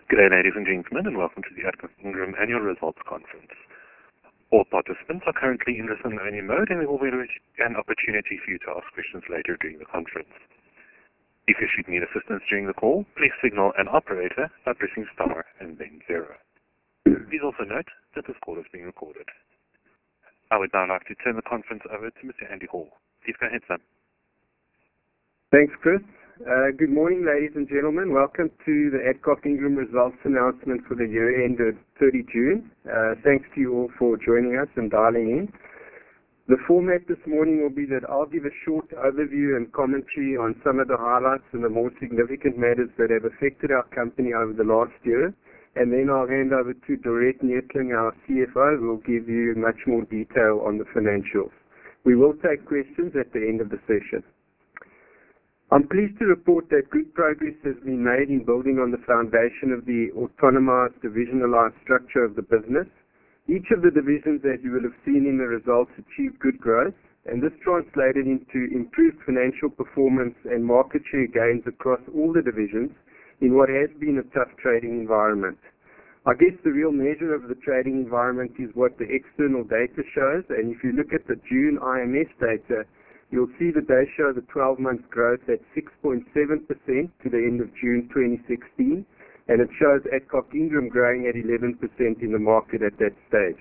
Good day, ladies and gentlemen, and welcome to the Adcock Ingram Annual Results Conference. All participants are currently in listen-only mode, and there will be an opportunity for you to ask questions later during the conference. If you should need assistance during the call, please signal an operator by pressing star and then 0. Please also note that this call is being recorded. I would now like to turn the conference over to Mr. Andy Hall. Please go ahead, sir. Thanks, Chris. Good morning, ladies and gentlemen. Welcome to the Adcock Ingram results announcement for the year ended 30 June. Thanks to you all for joining us and dialing in. The format this morning will be that I'll give a short overview and commentary on some of the highlights and the more significant matters that have affected our company over the last year, and then I'll hand over to Dorette Neethling, our CFO, who will give you much more detail on the financials. We will take questions at the end of the session. I'm pleased to report that good progress has been made in building on the foundation of the autonomized, divisionalized structure of the business. Each of the divisions, as you will have seen in the results, achieved good growth, and this translated into improved financial performance and market share gains across all the divisions in what has been a tough trading environment. I guess the real measure of the trading environment is what the external data shows, and if you look at the June IMS data, you'll see that they show the 12-month growth at 6.7% to the end of June 2016, and it shows Adcock Ingram growing at 11% in the market at that stage.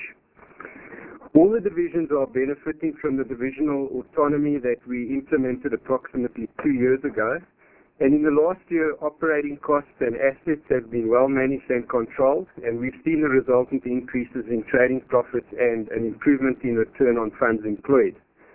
All the divisions are benefiting from the divisional autonomy that we implemented approximately 2 years ago, and in the last year, operating costs and assets have been well managed and controlled, and we've seen the resultant increases in trading profits and an improvement in return on funds employed.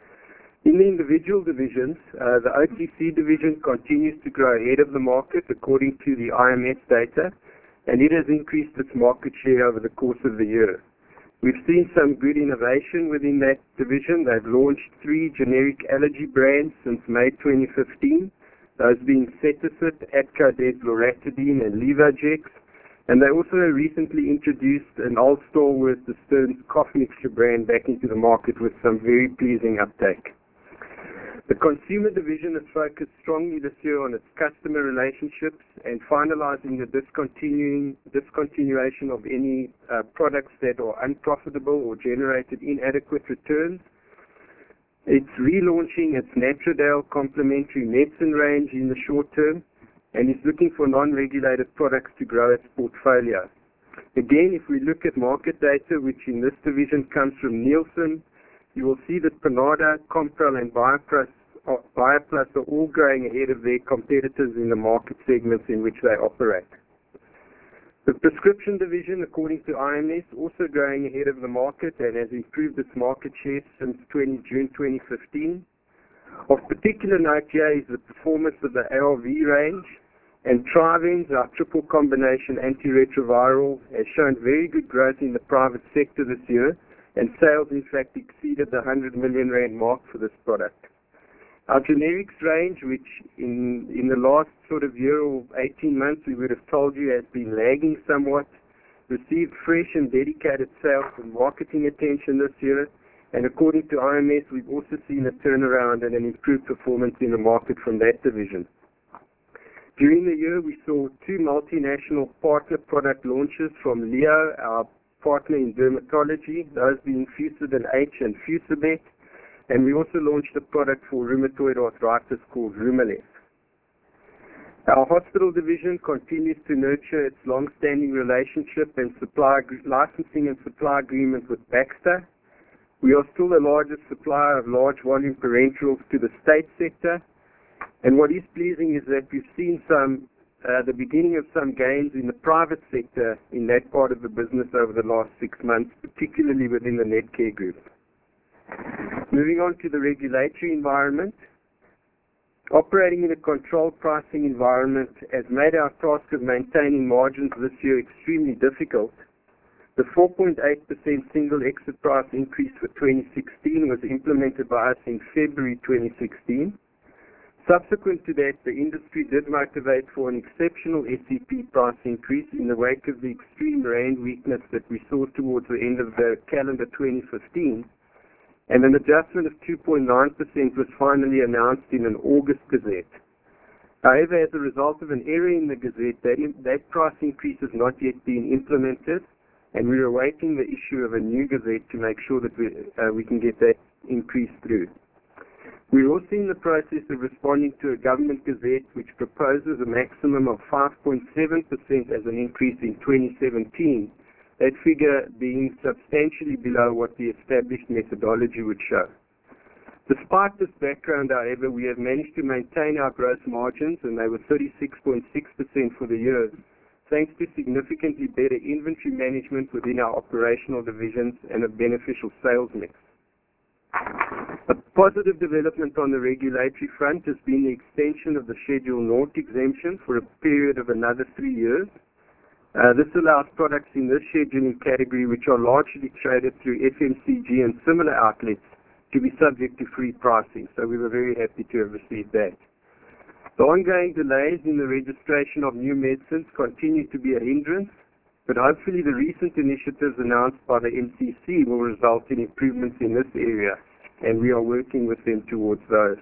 In the individual divisions, the OTC division continues to grow ahead of the market according to the IMS data, and it has increased its market share over the course of the year. We've seen some good innovation within that division. They've launched 3 generic allergy brands since May 2015, those being Cetisit, Adco-Des Loratadine, and Levojex, and they also recently introduced an old stalwart, the Stearns Cough Mixture brand, back into the market with some very pleasing uptake. The consumer division has focused strongly this year on its customer relationships and finalizing the discontinuation of any products that are unprofitable or generated inadequate returns. It's relaunching its Natrodale complementary medicine range in the short term, and is looking for non-regulated products to grow its portfolio. Again, if we look at market data, which in this division comes from Nielsen, you will see that Panada, Compral, and BioPlus are all growing ahead of their competitors in the market segments in which they operate. The prescription division, according to IMS, also growing ahead of the market and has improved its market share since June 2015. Of particular note here is the performance of the ARV range, and Trivens, our triple combination antiretroviral, has shown very good growth in the private sector this year, and sales in fact exceeded the 100 million rand mark for this product. Our generics range, which in the last sort of year or 18 months we would have told you has been lagging somewhat, received fresh and dedicated sales and marketing attention this year, and according to IMS, we've also seen a turnaround and an improved performance in the market from that division. During the year, we saw 2 multinational partner product launches from Leo, our partner in dermatology, those being Fucidin H and Fucibet, and we also launched a product for rheumatoid arthritis called Rumalef. Our hospital division continues to nurture its long-standing relationship and licensing and supply agreement with Baxter. We are still the largest supplier of large volume parenterals to the state sector, and what is pleasing is that we've seen the beginning of some gains in the private sector in that part of the business over the last 6 months, particularly within the Netcare group. Moving on to the regulatory environment. Operating in a controlled pricing environment has made our task of maintaining margins this year extremely difficult. The 4.8% single exit price increase for 2016 was implemented by us in February 2016. Subsequent to that, the industry did motivate for an exceptional SEP price increase in the wake of the extreme rand weakness that we saw towards the end of the calendar 2015, and an adjustment of 2.9% was finally announced in an August Gazette. However, as a result of an error in the Gazette, that price increase has not yet been implemented, and we're awaiting the issue of a new Gazette to make sure that we can get that increase through. We're also in the process of responding to a government Gazette which proposes a maximum of 5.7% as an increase in 2017, that figure being substantially below what the established methodology would show. Despite this background, however, we have managed to maintain our gross margins, and they were 36.6% for the year, thanks to significantly better inventory management within our operational divisions and a beneficial sales mix. A positive development on the regulatory front has been the extension of the Schedule Naught exemption for a period of another 3 years. This allows products in this scheduling category, which are largely traded through FMCG and similar outlets, to be subject to free pricing. So we were very happy to have received that. The ongoing delays in the registration of new medicines continue to be a hindrance, but hopefully the recent initiatives announced by the MCC will result in improvements in this area, and we are working with them towards those.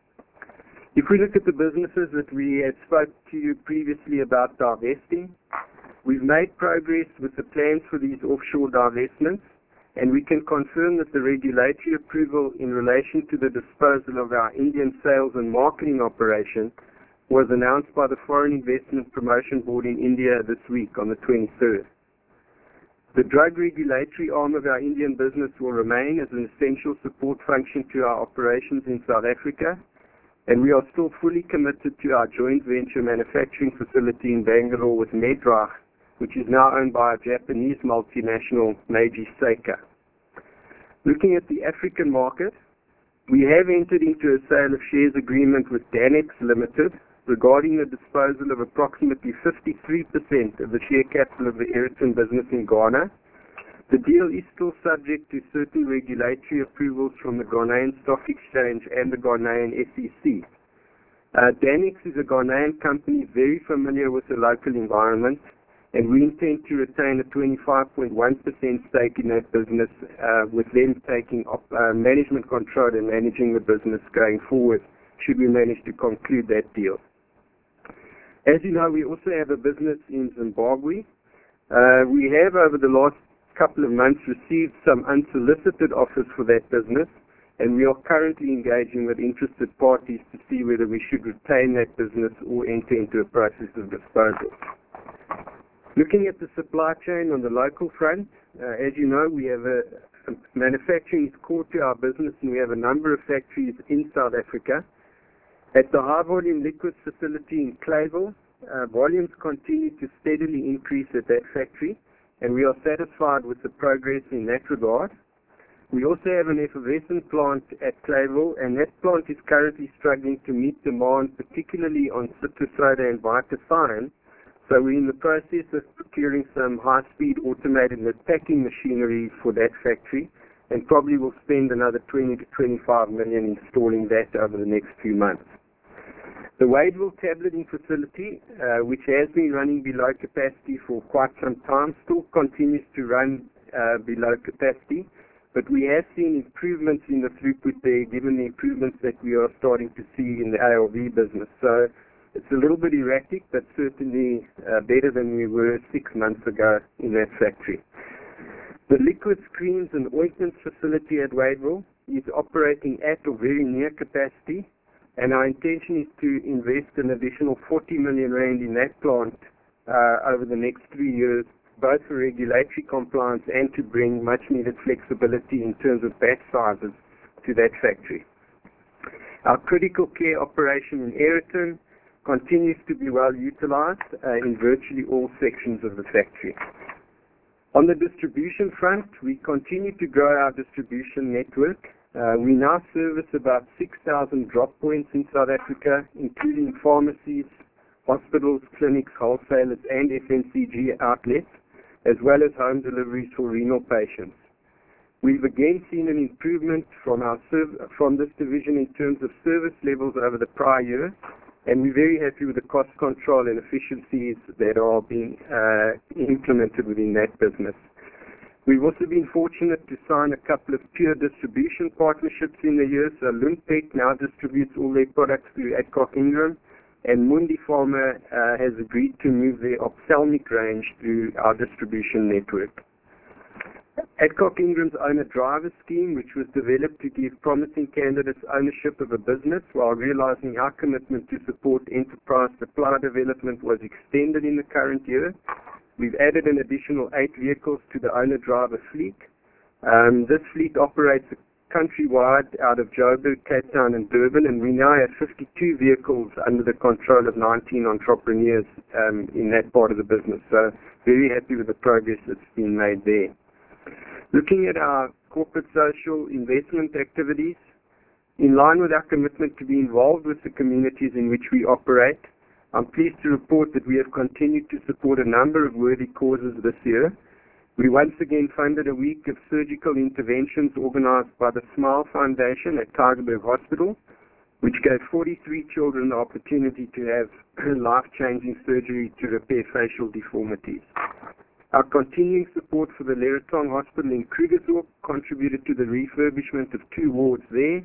If we look at the businesses that we had spoke to you previously about divesting, we've made progress with the plans for these offshore divestments, and we can confirm that the regulatory approval in relation to the disposal of our Indian sales and marketing operation was announced by the Foreign Investment Promotion Board in India this week on the 23rd. The drug regulatory arm of our Indian business will remain as an essential support function to our operations in South Africa, and we are still fully committed to our joint venture manufacturing facility in Bangalore with Medrach, which is now owned by a Japanese multinational, Meiji Seika. Looking at the African market, we have entered into a sale of shares agreement with Danex Limited regarding the disposal of approximately 53% of the share capital of the Aeroton business in Ghana. The deal is still subject to certain regulatory approvals from the Ghanaian Stock Exchange and the Ghanaian SEC. Danex is a Ghanaian company very familiar with the local environment, and we intend to retain a 25.1% stake in that business, with them taking management control and managing the business going forward, should we manage to conclude that deal. As you know, we also have a business in Zimbabwe. We have, over the last couple of months, received some unsolicited offers for that business, and we are currently engaging with interested parties to see whether we should retain that business or enter into a process of disposal. Looking at the supply chain on the local front, as you know, we have manufacturing is core to our business, and we have a number of factories in South Africa. At the high-volume liquids facility in Clayville, volumes continue to steadily increase at that factory, and we are satisfied with the progress in that regard. We also have an effervescent plant at Clayville, and that plant is currently struggling to meet demand, particularly on citrus soda and Vitasign. So we're in the process of procuring some high-speed automated packing machinery for that factory, and probably will spend another 20 to 25 million installing that over the next few months. The Wadeville tableting facility, which has been running below capacity for quite some time, still continues to run below capacity, but we have seen improvements in the throughput there, given the improvements that we are starting to see in the ARV business. So it's a little bit erratic, but certainly better than we were 6 months ago in that factory. The liquid creams and ointments facility at Wadeville is operating at or very near capacity, and our intention is to invest an additional 40 million rand in that plant over the next 3 years, both for regulatory compliance and to bring much needed flexibility in terms of batch sizes to that factory. Our critical care operation in Aeroton continues to be well utilized in virtually all sections of the factory. On the distribution front, we continue to grow our distribution network. We now service about 6,000 drop points in South Africa, including pharmacies, hospitals, clinics, wholesalers, and FMCG outlets, as well as home deliveries for renal patients. We've again seen an improvement from this division in terms of service levels over the prior year, and we're very happy with the cost control and efficiencies that are being implemented within that business. We've also been fortunate to sign a couple of pure distribution partnerships in the year. So Lundbeck now distributes all their products through Adcock Ingram, and Mundi Pharma has agreed to move their ophthalmic range through our distribution network. Adcock Ingram's owner-driver scheme, which was developed to give promising candidates ownership of a business while realizing our commitment to support enterprise supply development, was extended in the current year. We've added an additional 8 vehicles to the owner-driver fleet. This fleet operates countrywide out of Joburg, Cape Town and Durban, and we now have 52 vehicles under the control of 19 entrepreneurs in that part of the business. So very happy with the progress that's been made there. Looking at our corporate social investment activities, in line with our commitment to be involved with the communities in which we operate, I'm pleased to report that we have continued to support a number of worthy causes this year. We once again funded a week of surgical interventions organized by the Smile Foundation at Tygerberg Hospital, which gave 43 children the opportunity to have life-changing surgery to repair facial deformities. Our continuing support for the Leratong Hospital in Krugersdorp contributed to the refurbishment of 2 wards there.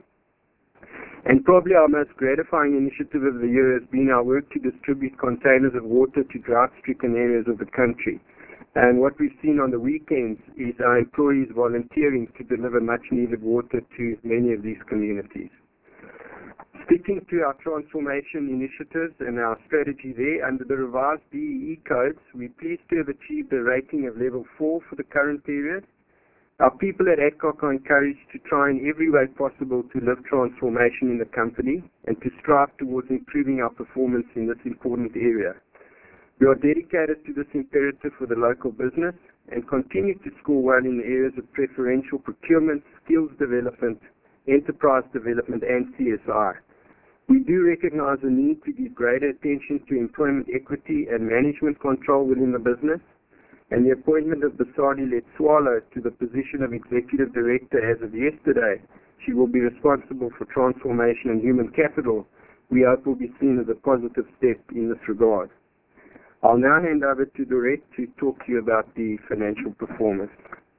And probably our most gratifying initiative of the year has been our work to distribute containers of water to drought-stricken areas of the country. And what we've seen on the weekends is our employees volunteering to deliver much-needed water to many of these communities. Sticking to our transformation initiatives and our strategy there, under the revised BEE codes, we're pleased to have achieved a rating of level 4 for the current period. Our people at Adcock are encouraged to try in every way possible to live transformation in the company and to strive towards improving our performance in this important area. We are dedicated to this imperative for the local business and continue to score well in the areas of preferential procurement, skills development, enterprise development, and CSI. We do recognize the need to give greater attention to employment equity and management control within the business, and the appointment of Basadi Letswalo to the position of Executive Director as of yesterday. She will be responsible for transformation and human capital. We hope will be seen as a positive step in this regard. I'll now hand over to Dorette to talk to you about the financial performance.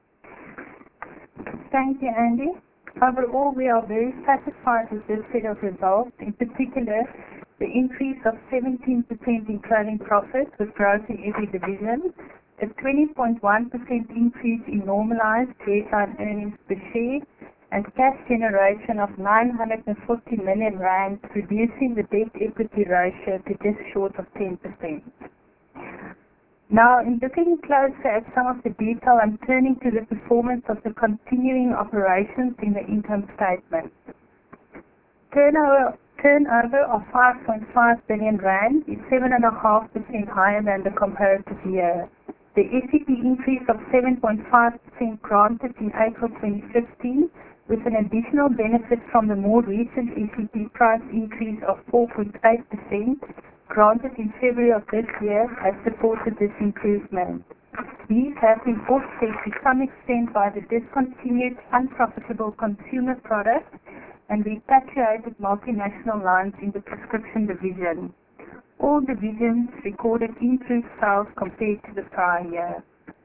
Thank you, Andy. Overall, we are very satisfied with this set of results, in particular the increase of 17% in trading profit with growth in every division, a 20.1% increase in normalized headline earnings per share, and cash generation of 940 million rand, reducing the debt-equity ratio to just short of 10%. Now, in looking closer at some of the detail, I'm turning to the performance of the continuing operations in the income statement. Turnover of 5.5 billion rand is 7.5% higher than the comparative year. The SEP increase of 7.5% granted in April 2015, with an additional benefit from the more recent SEP price increase of 4.8%, granted in February of this year, has supported this improvement. These have been offset to some extent by the discontinued unprofitable consumer products and repatriated multinational lines in the prescription division. All divisions recorded improved sales compared to the prior year.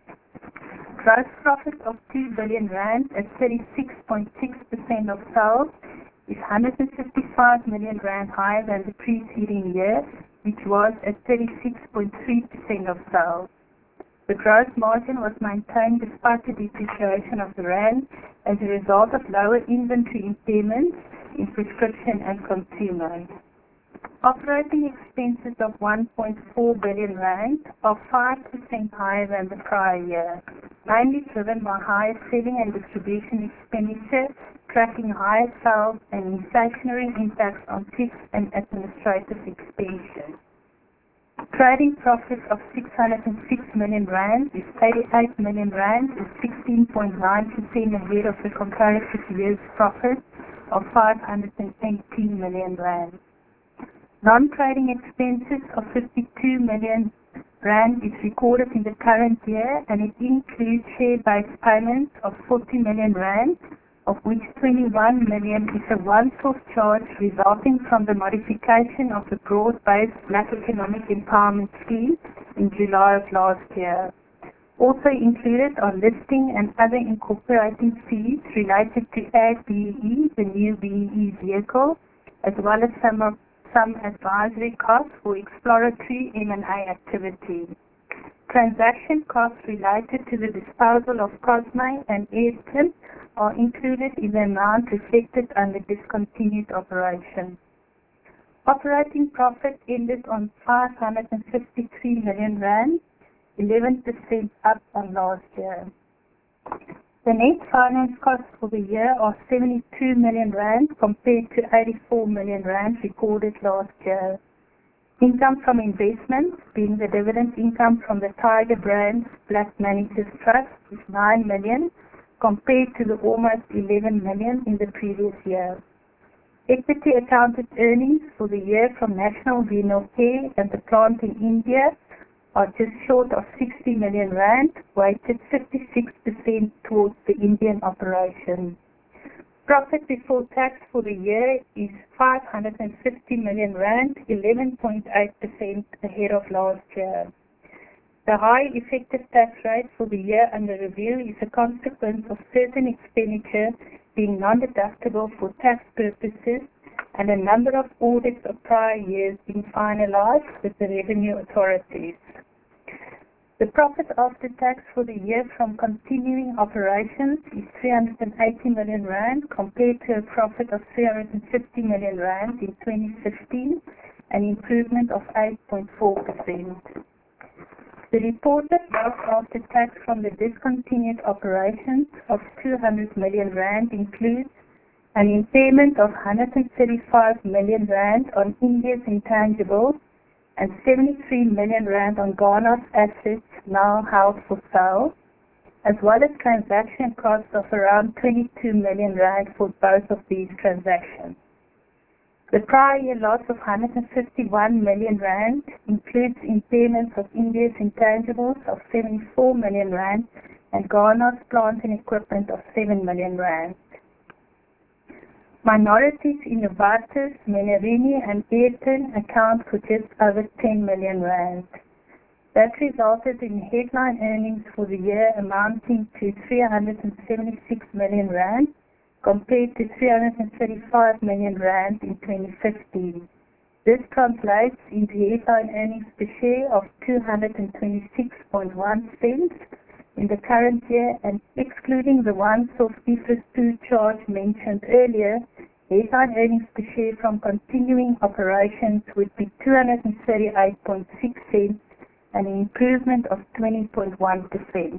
Gross profit of 2 billion rand at 36.6% of sales is 155 million rand higher than the preceding year, which was at 36.3% of sales. The gross margin was maintained despite the depreciation of the rand as a result of lower inventory impairments in prescription and consumer. Operating expenses of 1.4 billion rand are 5% higher than the prior year, mainly driven by higher selling and distribution expenditure, tracking higher sales and inflationary impacts on fixed and administrative expenses. Trading profit of 606 million rand is 88 million rand, is 16.9% ahead of the comparative year's profit of 518 million rand. Non-trading expenses of 52 million rand is recorded in the current year, and it includes share-based payments of 40 million rand, of which 21 million is a once-off charge resulting from the modification of the broad-based Black Economic Empowerment Scheme in July of last year. Also included are listing and other incorporating fees related to AdBEE, the new BEE vehicle, as well as some some advisory costs for exploratory M&A activity. Transaction costs related to the disposal of Cosme and Airtime are included in the amount reflected under discontinued operations. Operating profit ended on 553 million rand, 11% up on last year. The net finance costs for the year are 72 million rand compared to 84 million rand recorded last year. Income from investments, being the dividend income from the Tiger Brands Black Managers Trust, is 9 million compared to the almost 11 million in the previous year. Equity accounted earnings for the year from National Renal Care and the plant in India are just short of 60 million rand, weighted 56% towards the Indian operation. Profit before tax for the year is 550 million rand, 11.8% ahead of last year. The high effective tax rate for the year under review is a consequence of certain expenditure being non-deductible for tax purposes and a number of audits of prior years being finalized with the revenue authorities. The profit after tax for the year from continuing operations is 380 million rand compared to a profit of 350 million rand in 2015, an improvement of 8.4%. The reported loss after tax from the discontinued operations of 200 million rand includes an impairment of 135 million rand on India's intangibles and 73 million rand on Ghana's assets now held for sale, as well as transaction costs of around 22 million rand for both of these transactions. The prior year loss of 151 million rand includes impairments of India's intangibles of 74 million rand and Ghana's plant and equipment of 7 million rand. Minorities in Novartis, Menarini and Airtime account for just over 10 million rand. That resulted in headline earnings for the year amounting to 376 million rand compared to 335 million rand in 2015. This translates into headline earnings per share of 226.1 cents in the current year, and excluding the once-off IFRS 2 charge mentioned earlier, headline earnings per share from continuing operations would be 238.6 cents, an improvement of 20.1%.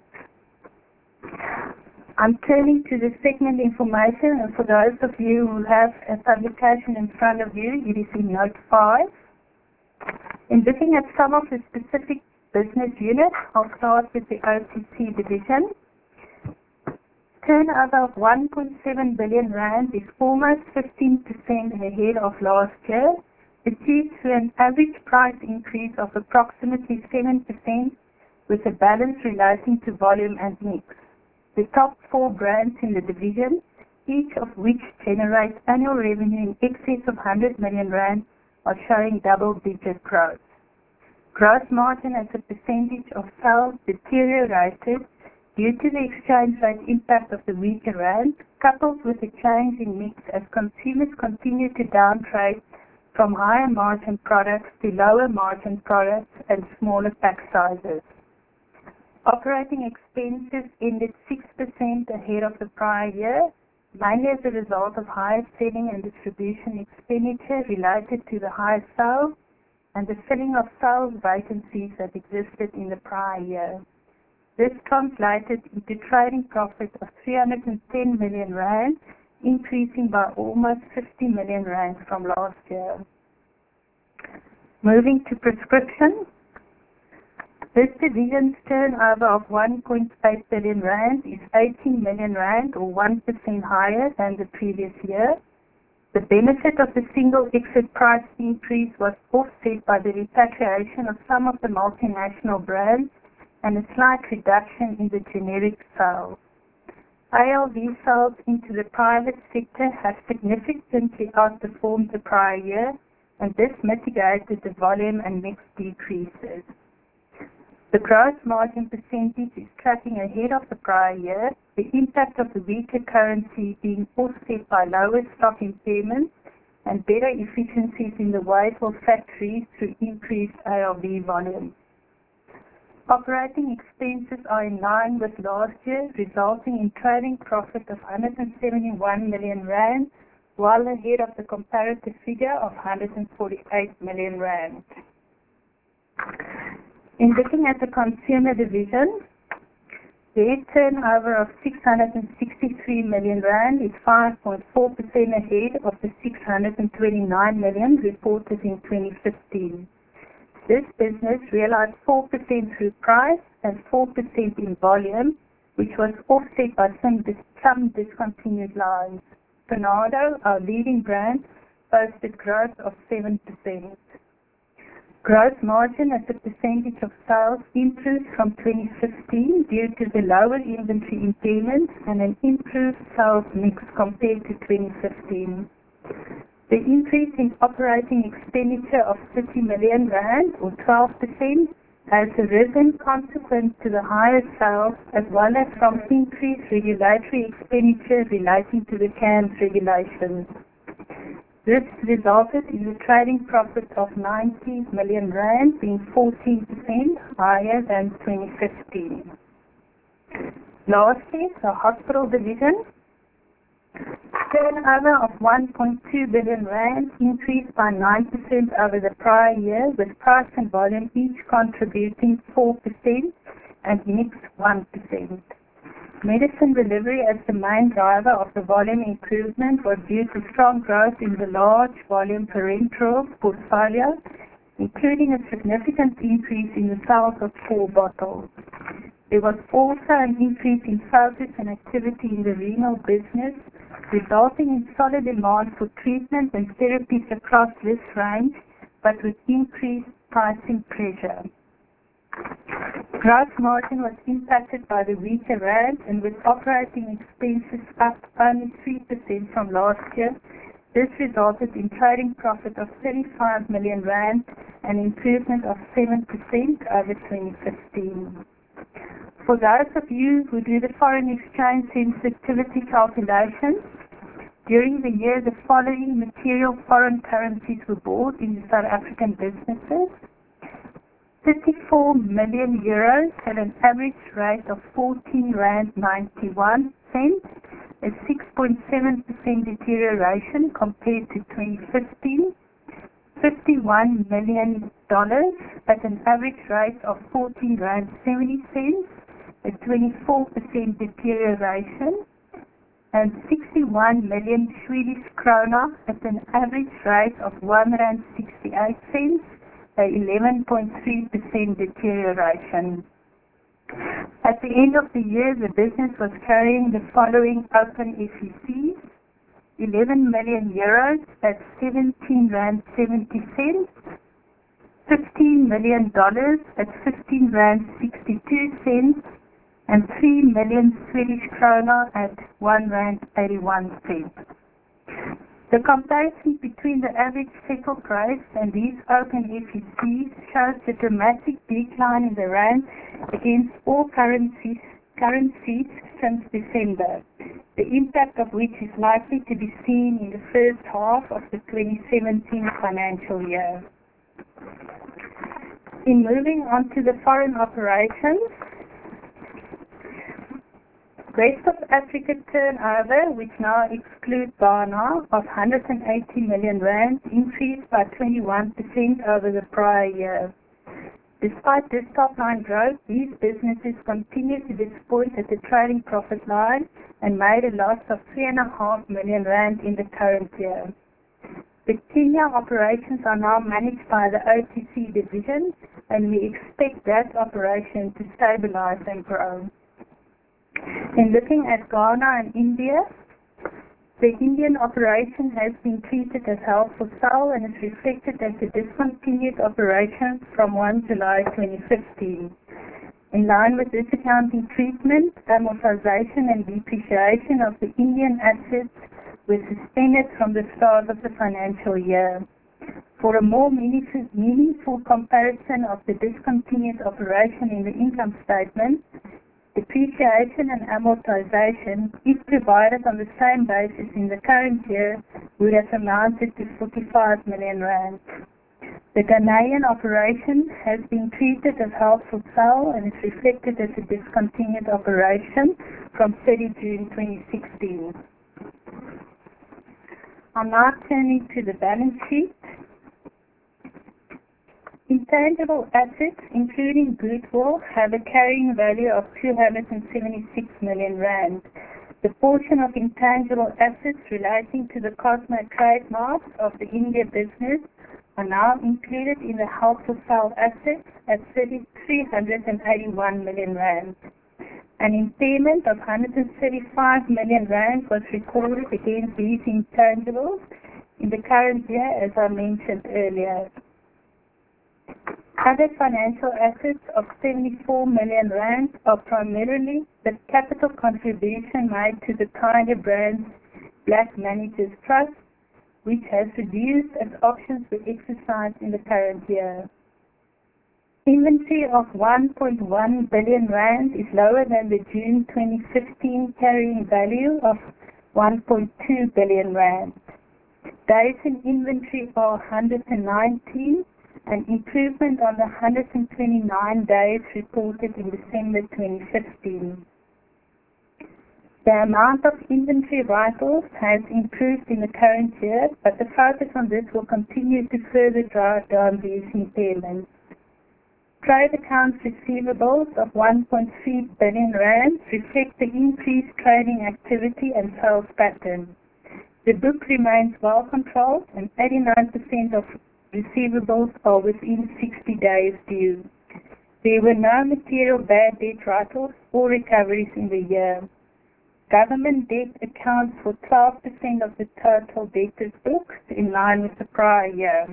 I'm turning to the segment information, and for those of you who have a publication in front of you, it is in Note 5. In looking at some of the specific business units, I'll start with the OTC division. Turnover of 1.7 billion rand is almost 15% ahead of last year, achieved through an average price increase of approximately 7% with a balance relating to volume and mix. The top 4 brands in the division, each of which generates annual revenue in excess of 100 million rand, are showing double-digit growth. Gross margin as a percentage of sales deteriorated due to the exchange rate impact of the weaker rand, coupled with a change in mix as consumers continue to downtrade from higher margin products to lower margin products and smaller pack sizes. Operating expenses ended 6% ahead of the prior year, mainly as a result of higher selling and distribution expenditure related to the higher sales and the filling of sales vacancies that existed in the prior year. This translated into trading profit of 310 million rand, increasing by almost 50 million rand from last year. Moving to prescription. This division's turnover of 1.8 billion rand is 18 million rand or 1% higher than the previous year. The benefit of the single exit price increase was offset by the repatriation of some of the multinational brands and a slight reduction in the generic sales. ALV sales into the private sector have significantly outperformed the prior year, and this mitigated the volume and mix decreases. The gross margin percentage is tracking ahead of the prior year, the impact of the weaker currency being offset by lower stock impairments and better efficiencies in the Wadeville factory through increased ARV volume. Operating expenses are in line with last year, resulting in trading profit of 171 million rand, well ahead of the comparative figure of 148 million rand. In looking at the consumer division, their turnover of 663 million rand is 5.4% ahead of the 629 million reported in 2015. This business realized 4% through price and 4% in volume, which was offset by some discontinued lines. Panado, our leading brand, posted growth of 7%. Gross margin as a percentage of sales improved from 2015 due to the lower inventory impairments and an improved sales mix compared to 2015. The increase in operating expenditure of 30 million rand, or 12%, has arisen consequent to the higher sales as well as from increased regulatory expenditure relating to the CANS regulations. This resulted in a trading profit of 90 million rand, being 14% higher than 2015. Lastly, the hospital division. Turnover of 1.2 billion rand increased by 9% over the prior year, with price and volume each contributing 4% and mix 1%. Medicine delivery as the main driver of the volume improvement was due to strong growth in the large volume parenteral portfolio, including a significant increase in the sales of 4 bottles. There was also an increase in focus and activity in the renal business, resulting in solid demand for treatment and therapies across this range, but with increased pricing pressure. Gross margin was impacted by the weaker rand, and with operating expenses up only 3% from last year, this resulted in trading profit of 35 million rand, an improvement of 7% over 2015. For those of you who do the foreign exchange sensitivity calculations, during the year the following material foreign currencies were bought in the South African businesses. 34 million euros at an average rate of 14.91 rand, a 6.7% deterioration compared to 2015. $51 million at an average rate of 14.70 rand, a 24% deterioration, and 61 million Swedish krona at an average rate of 1.68 rand, a 11.3% deterioration. At the end of the year, the business was carrying the following open FECs: 11 million euros at 17.70 rand, $15 million at 15.62 rand, and 3 million Swedish krona at 1.81 rand. The comparison between the average settle price and these open FECs shows the dramatic decline in the rand against all currencies since December, the impact of which is likely to be seen in the first half of the 2017 financial year. In moving on to the foreign operations, Rest of Africa turnover, which now excludes Ghana, of 180 million rand, increased by 21% over the prior year. Despite this top-line growth, these businesses continued to disappoint at the trading profit line and made a loss of 3.5 million rand in the current year. The Kenya operations are now managed by the OTC division, and we expect that operation to stabilize and grow. In looking at Ghana and India, the Indian operation has been treated as held for sale and is reflected as a discontinued operation from 1 July 2015. In line with this accounting treatment, amortization and depreciation of the Indian assets were suspended from the start of the financial year. For a more meaningful comparison of the discontinued operation in the income statement, depreciation and amortization, if provided on the same basis in the current year, would have amounted to 45 million rand. The Ghanaian operation has been treated as held for sale and is reflected as a discontinued operation from 30 June 2016. I'm now turning to the balance sheet. Intangible assets, including goodwill, have a carrying value of 276 million rand. The portion of intangible assets relating to the Cosmo trademarks of the India business are now included in the held for sale assets at 381 million rand. An impairment of 135 million rand was recorded against these intangibles in the current year, as I mentioned earlier. Other financial assets of 74 million rand are primarily the capital contribution made to the Tiger Brands Black Managers Trust, which has reduced as options were exercised in the current year. Inventory of 1.1 billion rand is lower than the June 2015 carrying value of 1.2 billion rand. Days in inventory are 119, an improvement on the 129 days reported in December 2015. The amount of inventory write-offs has improved in the current year, but the focus on this will continue to further drive down these impairments. Trade accounts receivables of 1.3 billion rand reflect the increased trading activity and sales pattern. The book remains well controlled and 89% of receivables are within 60 days due. There were no material bad debt write-offs or recoveries in the year. Government debt accounts for 12% of the total debtors book, in line with the prior year.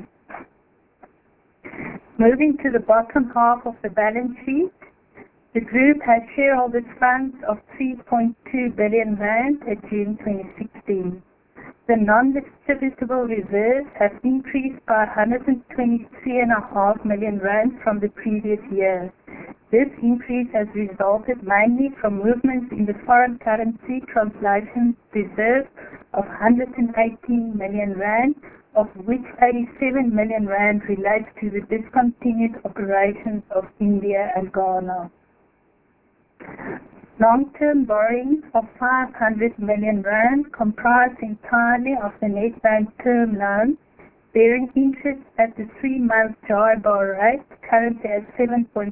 Moving to the bottom half of the balance sheet, the group has shareholders' funds of 3.2 billion rand at June 2016. The non-distributable reserves have increased by 123.5 million rand from the previous year. This increase has resulted mainly from movements in the foreign currency translation reserve of 118 million rand, of which 87 million rand relates to the discontinued operations of India and Ghana. Long-term borrowings of 500 million rand comprise entirely of the Nedbank term loan, bearing interest at the 3-month JIBAR rate, currently at 7.3%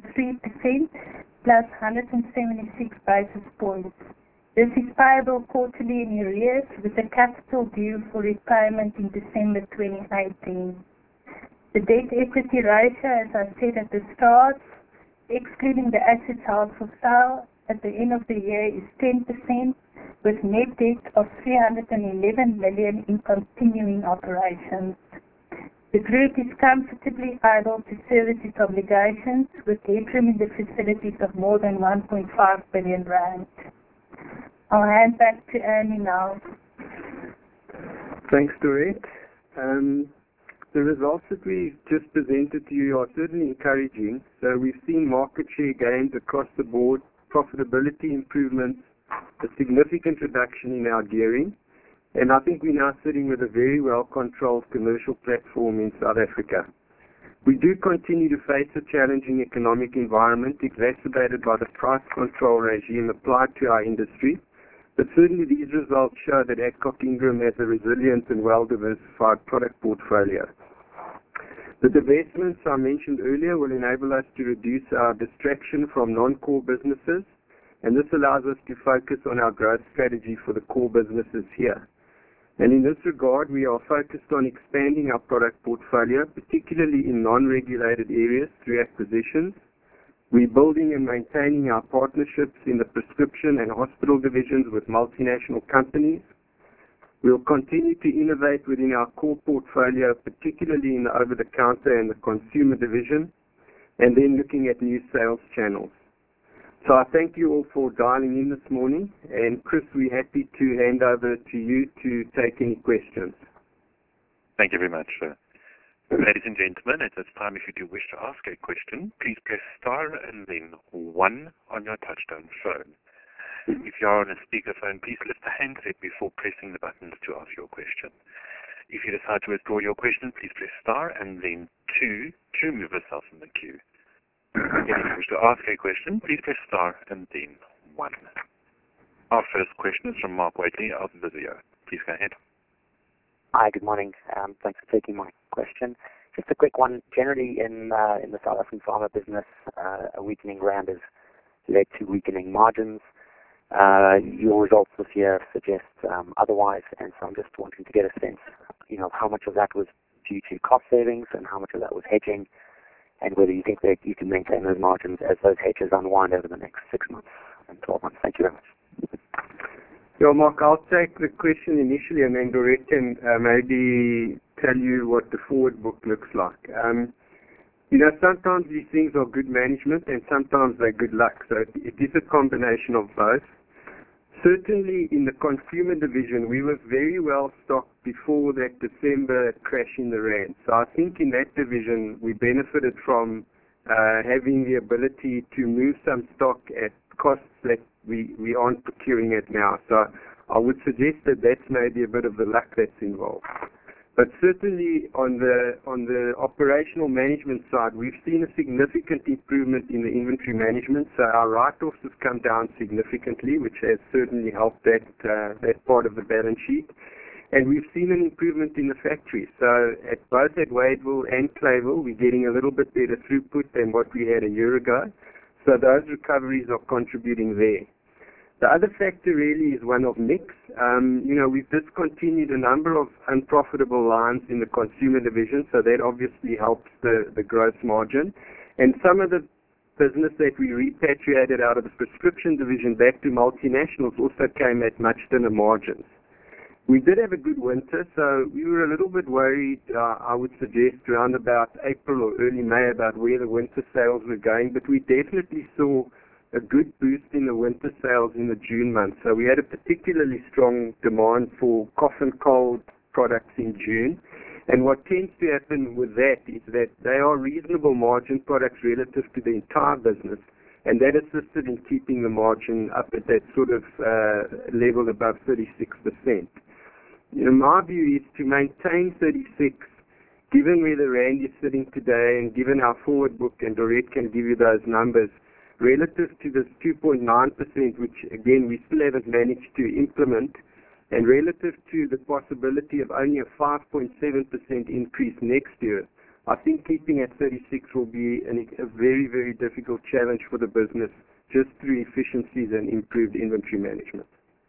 plus 176 basis points. This is payable quarterly in arrears with a capital due for repayment in December 2018. The debt-equity ratio, as I said at the start, excluding the assets held for sale, at the end of the year is 10%, with net debt of 311 million in continuing operations. The group is comfortably able to service its obligations with headroom in the facilities of more than 1.5 billion rand. I'll hand back to Andy now. Thanks, Dorette. The results that we just presented to you are certainly encouraging. So we've seen market share gains across the board, profitability improvements, a significant reduction in our gearing, and I think we're now sitting with a very well-controlled commercial platform in South Africa. We do continue to face a challenging economic environment exacerbated by the price control regime applied to our industry, but certainly these results show that Adcock Ingram has a resilient and well-diversified product portfolio. The divestments I mentioned earlier will enable us to reduce our distraction from non-core businesses, and this allows us to focus on our growth strategy for the core businesses here. And in this regard, we are focused on expanding our product portfolio, particularly in non-regulated areas through acquisitions. We're building and maintaining our partnerships in the prescription and hospital divisions with multinational companies. We'll continue to innovate within our core portfolio, particularly in the over-the-counter and the consumer division, and then looking at new sales channels. So I thank you all for dialing in this morning, and Chris, we're happy to hand over to you to take any questions. Thank you very much, sir. Ladies and gentlemen, at this time, if you do wish to ask a question, please press star and then 1 on your touchtone phone. If you are on a speakerphone, please lift the handset before pressing the buttons to ask your question. If you decide to withdraw your question, please press star and then 2 to remove yourself from the queue. If you wish to ask a question, please press star and then 1. Our first question is from Mark Waitley of Visio. Please go ahead. Hi, good morning. Thanks for taking my question. Just a quick one. Generally, in the South African pharma business, a weakening rand has led to weakening margins. Your results this year suggest otherwise, and so I'm just wanting to get a sense, how much of that was due to cost savings and how much of that was hedging, and whether you think that you can maintain those margins as those hedges unwind over the next 6 months and 12 months. Thank you very much. Yeah, Mark, I'll take the question initially, and then Dorette can maybe tell you what the forward book looks like. Sometimes these things are good management, and sometimes they're good luck. So it is a combination of both. Certainly in the consumer division, we were very well stocked before that December crash in the rand. So I think in that division, we benefited from having the ability to move some stock at costs that we aren't procuring it now. So I would suggest that that's maybe a bit of the luck that's involved. But certainly on the operational management side, we've seen a significant improvement in the inventory management. So our write-offs have come down significantly, which has certainly helped that part of the balance sheet. And we've seen an improvement in the factory. So both at Wadeville and Clayville, we're getting a little bit better throughput than what we had a year ago. So those recoveries are contributing there. The other factor really is one of mix. We've discontinued a number of unprofitable lines in the consumer division, so that obviously helps the gross margin. And some of the business that we repatriated out of the prescription division back to multinationals also came at much thinner margins. We did have a good winter, so we were a little bit worried, I would suggest, around about April or early May about where the winter sales were going, but we definitely saw a good boost in the winter sales in the June month. So we had a particularly strong demand for cough and cold products in June. And what tends to happen with that is that they are reasonable margin products relative to the entire business, and that assisted in keeping the margin up at that sort of level above 36%. My view is to maintain 36, given where the rand is sitting today and given our forward book, and Dorette can give you those numbers, relative to this 2.9%, which again we still haven't managed to implement, and relative to the possibility of only a 5.7% increase next year, I think keeping at 36 will be a very, very difficult challenge for the business just through efficiencies and improved inventory management.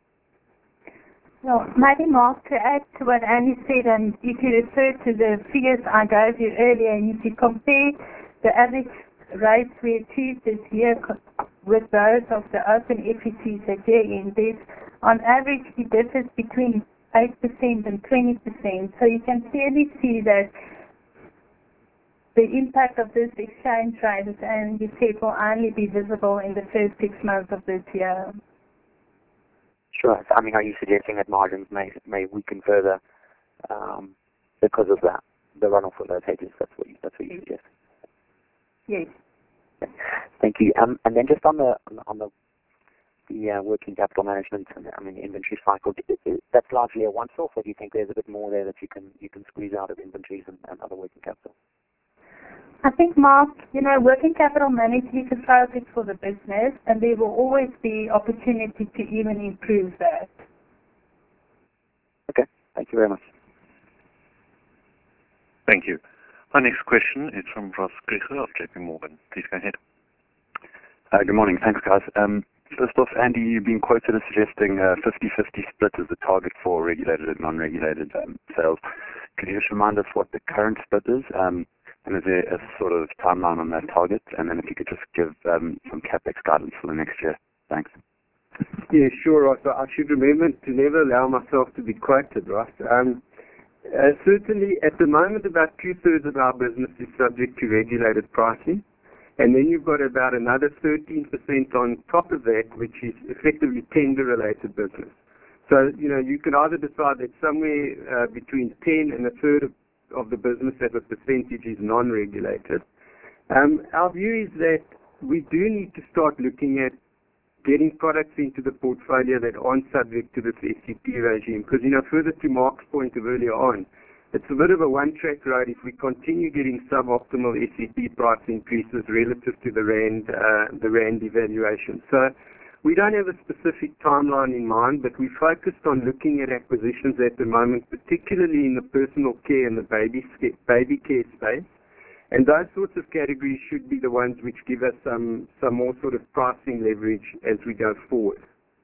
Well, maybe Mark, to add to what Andy said, and if you refer to the figures I gave you earlier, and if you compare the average rates we achieved this year with those of the open FECs that they're in, there's on average it differs between 8% and 20%. So you can clearly see that the impact of this exchange rate, as Andy said, will only be visible in the first 6 months of this year. Sure. I mean, are you suggesting that margins may weaken further because of that, the runoff of those hedges? That's what you suggest. Yes. Thank you. And then just on the working capital management and the inventory cycle, that's largely a once-off, or do you think there's a bit more there that you can squeeze out of inventories and other working capital? I think, Mark, working capital management is a focus for the business, and there will always be opportunity to even improve that. Okay. Thank you very much. Thank you. Our next question is from Ross Krige of JP Morgan. Please go ahead. Good morning. Thanks, guys. First off, Andy, you've been quoted as suggesting a 50-50 split as the target for regulated and non-regulated sales. Could you just remind us what the current split is? And is there a sort of timeline on that target? And then if you could just give some CapEx guidance for the next year. Thanks. Yeah, sure, Ross. I should remember to never allow myself to be quoted, Ross. Certainly, at the moment, about 2/3 of our business is subject to regulated pricing. And then you've got about another 13% on top of that, which is effectively tender-related business. So, you can either decide that somewhere between 10 and 1/3 of the business as a percentage is non-regulated. Our view is that we do need to start looking at getting products into the portfolio that aren't subject to this SCP regime. Because, further to Mark's point of earlier on, it's a bit of a one-track road if we continue getting suboptimal SEP price increases relative to the rand devaluation. So we don't have a specific timeline in mind, but we're focused on looking at acquisitions at the moment, particularly in the personal care and the baby care space. And those sorts of categories should be the ones which give us some more sort of pricing leverage as we go forward.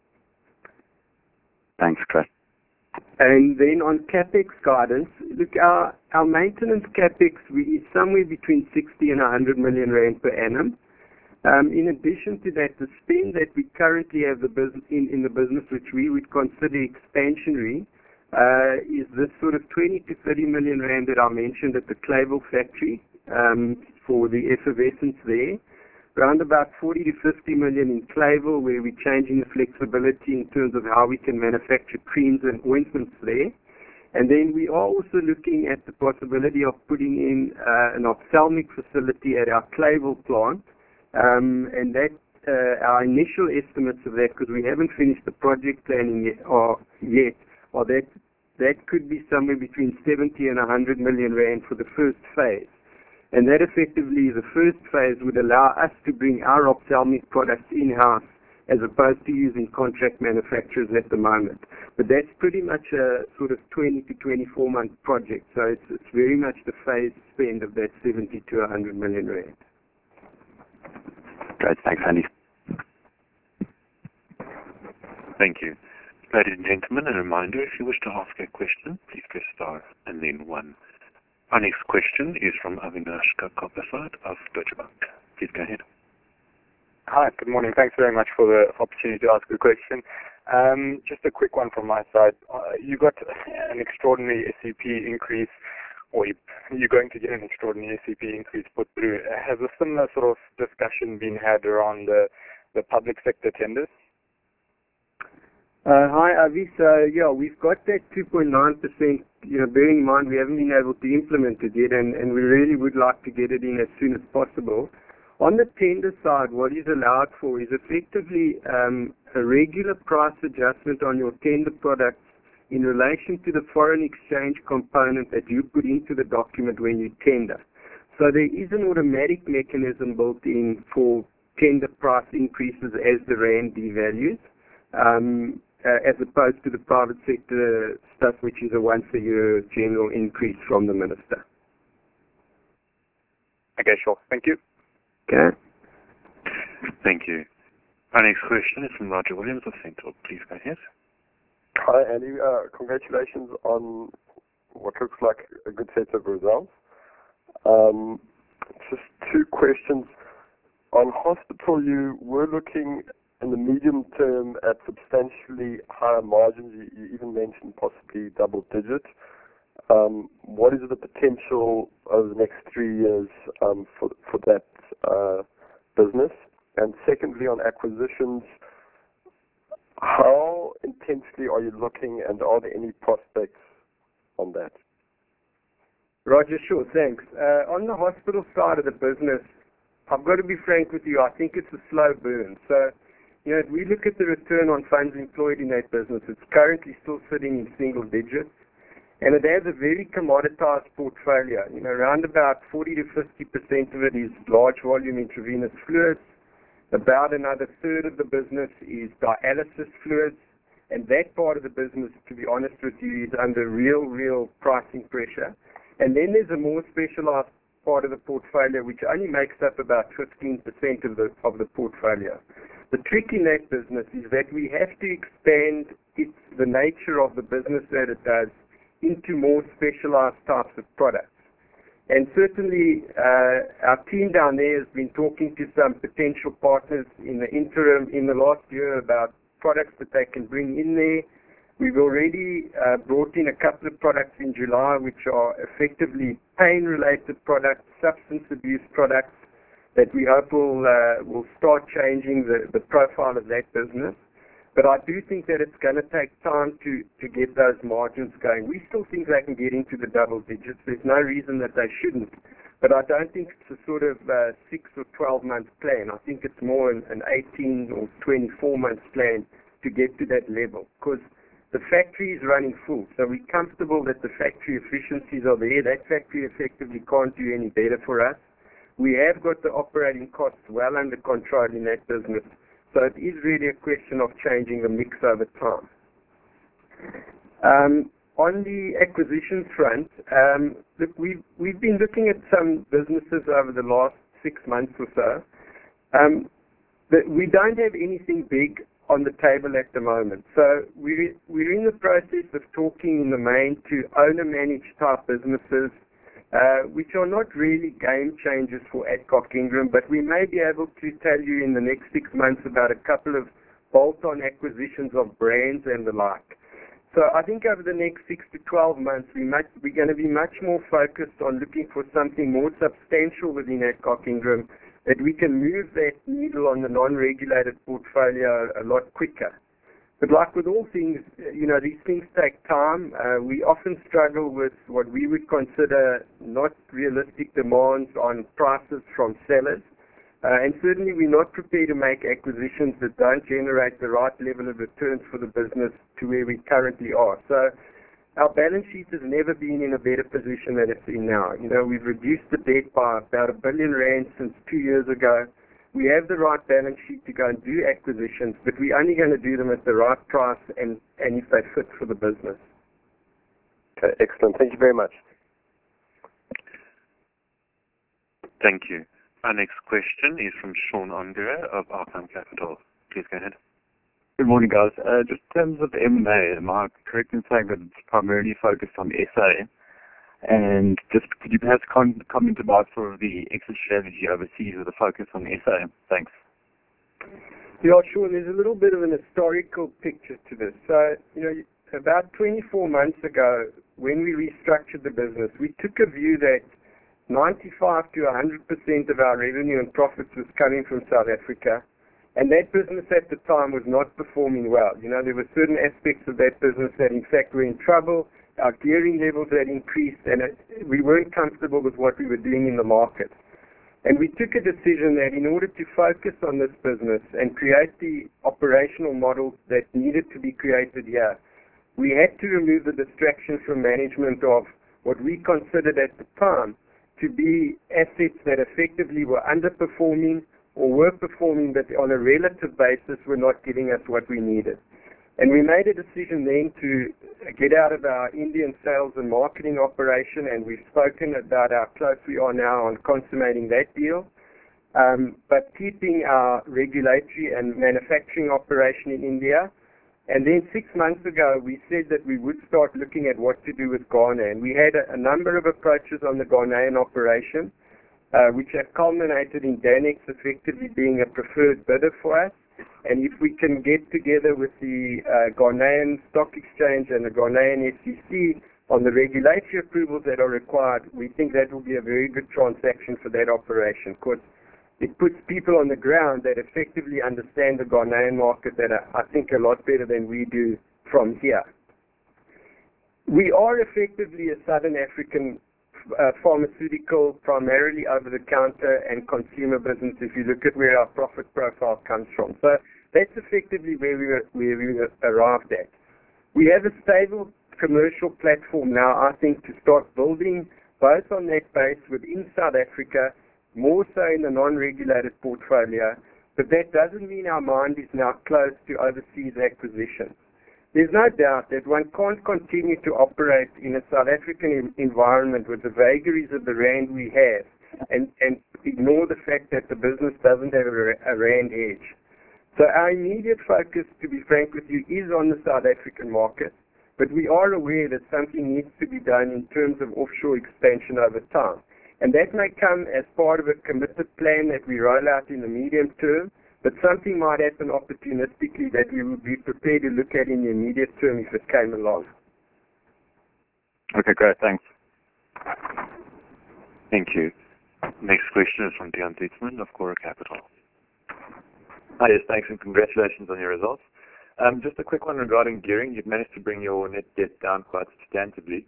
Thanks, Chris. And then on CapEx guidance, look, our maintenance CapEx is somewhere between 60 and 100 million rand per annum. In addition to that, the spend that we currently have in the business, which we would consider expansionary, is this sort of 20 to 30 million rand that I mentioned at the Clayville factory for the effervescence there. Around about 40 to 50 million in Clayville, where we're changing the flexibility in terms of how we can manufacture creams and ointments there. And then we are also looking at the possibility of putting in an ophthalmic facility at our Clayville plant. And that our initial estimates of that, because we haven't finished the project planning yet, that could be somewhere between 70 and 100 million rand for the first phase. And that effectively, the first phase would allow us to bring our ophthalmic products in-house as opposed to using contract manufacturers at the moment. But that's pretty much a sort of 20 to 24 month project. So it's very much the phase spend of that 70 to 100 million rand. Great. Thanks, Andy. Thank you. Ladies and gentlemen, a reminder, if you wish to ask a question, please press star and then 1. Our next question is from Avinash Kakkapasad of Deutsche Bank. Please go ahead. Hi, good morning. Thanks very much for the opportunity to ask a question. Just a quick one from my side. You got an extraordinary SEP increase, or you're going to get an extraordinary SEP increase put through. Has a similar sort of discussion been had around the public sector tenders? Hi, Avi. So, yeah, we've got that 2.9%. Bearing in mind we haven't been able to implement it yet, and we really would like to get it in as soon as possible. On the tender side, what is allowed for is effectively a regular price adjustment on your tender products in relation to the foreign exchange component that you put into the document when you tender. So there is an automatic mechanism built in for tender price increases as the rand devalues. As opposed to the private sector stuff, which is a once-a-year general increase from the minister. Okay, sure. Thank you. Okay. Thank you. Our next question is from Roger Williams of Central. Please go ahead. Hi, Andy. Congratulations on what looks like a good set of results. Just two questions. On hospital, you were looking in the medium term at substantially higher margins. You even mentioned possibly double digit. What is the potential over the next 3 years for that business? And secondly, on acquisitions, how intensely are you looking, and are there any prospects on that? Roger, sure, thanks. On the hospital side of the business, I've got to be frank with you, I think it's a slow burn. So, if we look at the return on funds employed in that business, it's currently still sitting in single digits, and it has a very commoditized portfolio. Around about 40 to 50% of it is large volume intravenous fluids. About another third of the business is dialysis fluids, and that part of the business, to be honest with you, is under real pricing pressure. And then there's a more specialized part of the portfolio which only makes up about 15% of the portfolio. The trick in that business is that we have to expand the nature of the business that it does into more specialized types of products. And certainly our team down there has been talking to some potential partners in the interim, in the last year, about products that they can bring in there. We've already brought in a couple of products in July which are effectively pain-related products, substance abuse products, that we hope will start changing the profile of that business. But I do think that it's going to take time to get those margins going. We still think they can get into the double digits. There's no reason that they shouldn't. But I don't think it's a sort of 6 or 12 month plan. I think it's more an 18 or 24 month plan to get to that level. Because the factory is running full, so we're comfortable that the factory efficiencies are there. That factory effectively can't do any better for us. We have got the operating costs well under control in that business, so it is really a question of changing the mix over time. On the acquisition front, look, we've been looking at some businesses over the last 6 months or so. But we don't have anything big on the table at the moment. So we're in the process of talking in the main to owner-managed type businesses, which are not really game changers for Adcock Ingram, but we may be able to tell you in the next 6 months about a couple of bolt-on acquisitions of brands and the like. So I think over the next 6 to 12 months, we're going to be much more focused on looking for something more substantial within Adcock Ingram, that we can move that needle on the non-regulated portfolio a lot quicker. But like with all things, these things take time. We often struggle with what we would consider not realistic demands on prices from sellers. And certainly we're not prepared to make acquisitions that don't generate the right level of returns for the business to where we currently are. So our balance sheet has never been in a better position than it's in now. We've reduced the debt by about R1 billion since 2 years ago. We have the right balance sheet to go and do acquisitions, but we're only going to do them at the right price and if they fit for the business. Okay, excellent. Thank you very much. Thank you. Our next question is from Sean Ondera of Arkham Capital. Please go ahead. Good morning, guys. Just in terms of M&A, am I correct in saying that it's primarily focused on SA? And just could you perhaps comment about sort of the exit strategy overseas with a focus on SA? Thanks. Yeah, sure. There's a little bit of an historical picture to this. So, about 24 months ago, when we restructured the business, we took a view that 95 to 100% of our revenue and profits was coming from South Africa. And that business at the time was not performing well. There were certain aspects of that business that in fact were in trouble. Our gearing levels had increased and we weren't comfortable with what we were doing in the market. And we took a decision that in order to focus on this business and create the operational models that needed to be created here, we had to remove the distraction from management of what we considered at the time to be assets that effectively were underperforming or were performing but on a relative basis were not giving us what we needed. And we made a decision then to get out of our Indian sales and marketing operation, and we've spoken about how close we are now on consummating that deal, but keeping our regulatory and manufacturing operation in India. And then 6 months ago, we said that we would start looking at what to do with Ghana. And we had a number of approaches on the Ghanaian operation, which have culminated in Danex effectively being a preferred bidder for us. And if we can get together with the Ghanaian Stock Exchange and the Ghanaian SEC on the regulatory approvals that are required, we think that will be a very good transaction for that operation. Because it puts people on the ground that effectively understand the Ghanaian market that are, I think, a lot better than we do from here. We are effectively a Southern African pharmaceutical, primarily over-the-counter and consumer business if you look at where our profit profile comes from. So that's effectively where we arrived at. We have a stable commercial platform now, I think, to start building both on that base within South Africa, more so in the non-regulated portfolio, but that doesn't mean our mind is now closed to overseas acquisitions. There's no doubt that one can't continue to operate in a South African environment with the vagaries of the rand we have and ignore the fact that the business doesn't have a rand edge. So our immediate focus, to be frank with you, is on the South African market, but we are aware that something needs to be done in terms of offshore expansion over time. And that may come as part of a committed plan that we roll out in the medium term, but something might happen opportunistically that we would be prepared to look at in the immediate term if it came along. Okay, great. Thanks. Thank you. Next question is from Deon Dietzman of Cora Capital. Hi, yes, thanks, and congratulations on your results. Just a quick one regarding gearing. You've managed to bring your net debt down quite substantively.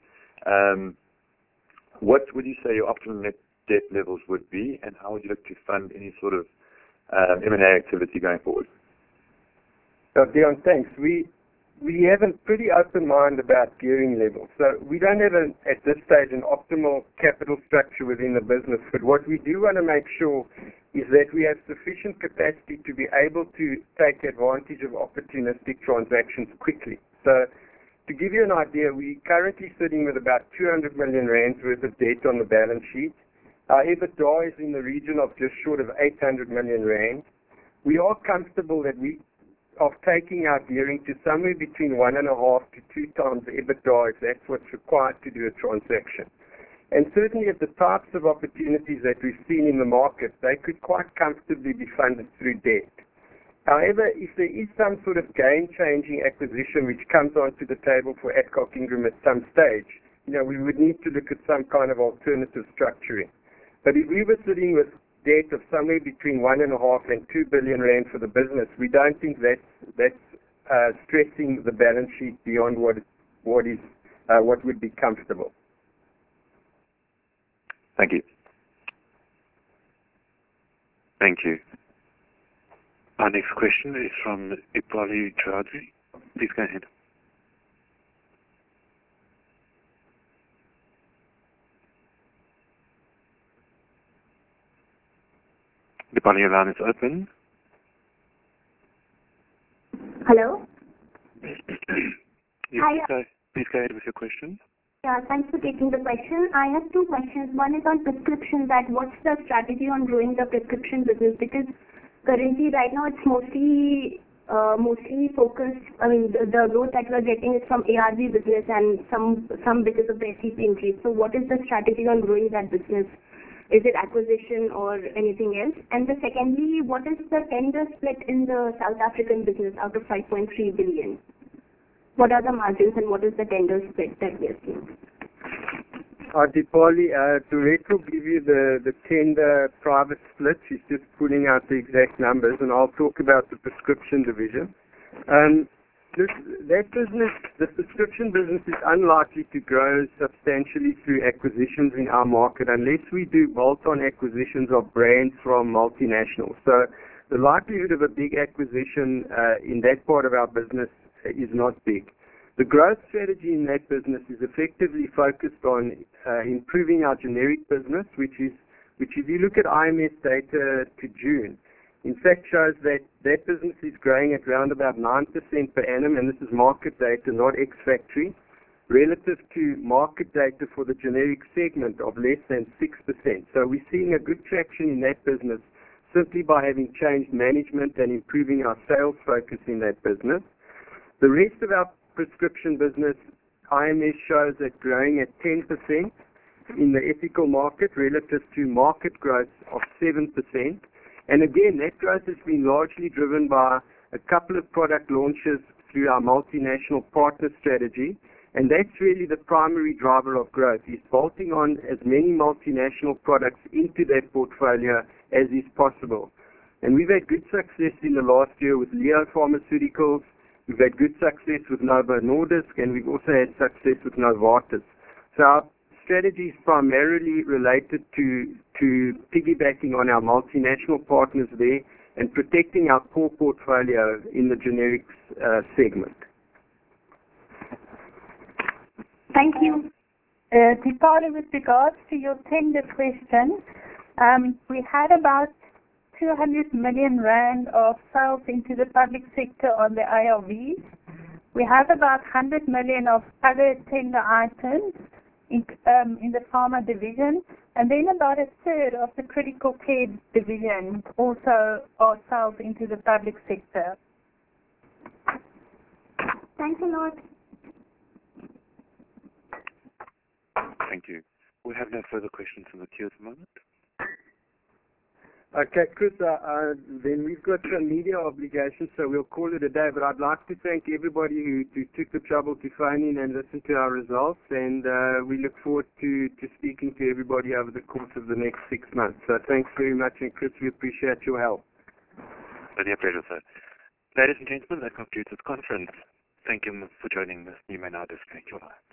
What would you say your optimal net debt levels would be, and how would you look to fund any sort of M&A activity going forward? So, Deon, thanks. we have a pretty open mind about gearing levels. So we don't have, at this stage, an optimal capital structure within the business. But what we do want to make sure is that we have sufficient capacity to be able to take advantage of opportunistic transactions quickly. So to give you an idea, we're currently sitting with about 200 million rands worth of debt on the balance sheet. Our EBITDA is in the region of just short of 800 million rand. We are comfortable that we are taking our gearing to somewhere between 1.5 to 2 times EBITDA if that's what's required to do a transaction. And certainly at the types of opportunities that we've seen in the market, they could quite comfortably be funded through debt. However, if there is some sort of game-changing acquisition which comes onto the table for Adcock Ingram at some stage, we would need to look at some kind of alternative structuring. But if we were sitting with debt of somewhere between 1.5 and 2 billion rand for the business, we don't think that's stressing the balance sheet beyond what would be comfortable. Thank you. Thank you. Our next question is from Ipali Chaudhry. Please go ahead. Ipali, your line is open. Hello? Yes, Hi. please go ahead with your question. Yeah, thanks for taking the question. I have two questions. One is on prescription, that what's the strategy on growing the prescription business? Because currently, right now, it's mostly focused, the growth that we're getting is from ARV business and some because of the SEP increase. So what is the strategy on growing that business? Is it acquisition or anything else? And the secondly, what is the tender split in the South African business out of 5.3 billion? What are the margins and what is the tender split that we are seeing? Dipali, Dorette will give you the tender private split. She's just pulling out the exact numbers, and I'll talk about the prescription division. That business, the prescription business, is unlikely to grow substantially through acquisitions in our market unless we do bolt-on acquisitions of brands from multinationals. So the likelihood of a big acquisition in that part of our business is not big. The growth strategy in that business is effectively focused on improving our generic business, which is if you look at IMS data to June, in fact shows that that business is growing at around about 9% per annum, and this is market data, not ex-factory, relative to market data for the generic segment of less than 6%. So we're seeing a good traction in that business simply by having changed management and improving our sales focus in that business. The rest of our prescription business, IMS shows that growing at 10% in the ethical market relative to market growth of 7%. And again, that growth has been largely driven by a couple of product launches through our multinational partner strategy. And that's really the primary driver of growth, is bolting on as many multinational products into that portfolio as is possible. And we've had good success in the last year with Leo Pharmaceuticals. We've had good success with Novo Nordisk, and we've also had success with Novartis. So our strategy is primarily related to piggybacking on our multinational partners there and protecting our core portfolio in the generics segment. Thank you. Dipali, with regards to your tender question, we had about 200 million rand of sales into the public sector on the ARVs. We have about 100 million of other tender items in the pharma division, and then about a third of the critical care division also are sales into the public sector. Thanks a lot. Thank you. We have no further questions in the queue at the moment. Okay, Chris, then we've got some media obligations, so we'll call it a day. But I'd like to thank everybody who took the trouble to phone in and listen to our results, and we look forward to speaking to everybody over the course of the next 6 months. So thanks very much, and Chris, we appreciate your help. Really a pleasure, sir. Ladies and gentlemen, that concludes this conference. Thank you for joining us. You may now disconnect your line.